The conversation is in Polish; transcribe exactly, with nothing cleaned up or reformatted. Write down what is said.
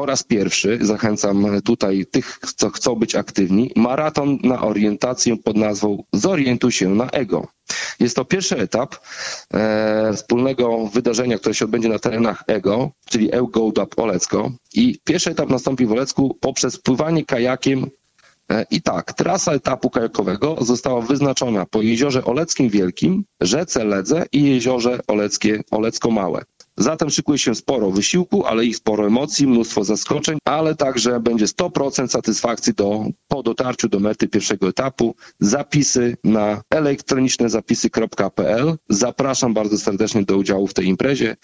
po raz pierwszy, zachęcam tutaj tych, co chcą być aktywni, maraton na orientację pod nazwą Zorientuj się na ego. Jest to pierwszy etap e, wspólnego wydarzenia, które się odbędzie na terenach ego, czyli Ego Dub Olecko. I pierwszy etap nastąpi w Olecku poprzez pływanie kajakiem. E, I tak, trasa etapu kajakowego została wyznaczona po Jeziorze Oleckim Wielkim, rzece Ledze i Jeziorze Oleckie, Olecko Małe. Zatem szykuje się sporo wysiłku, ale i sporo emocji, mnóstwo zaskoczeń, ale także będzie sto procent satysfakcji do, po dotarciu do mety pierwszego etapu. Zapisy na elektroniczne zapisy kropka p l. Zapraszam bardzo serdecznie do udziału w tej imprezie.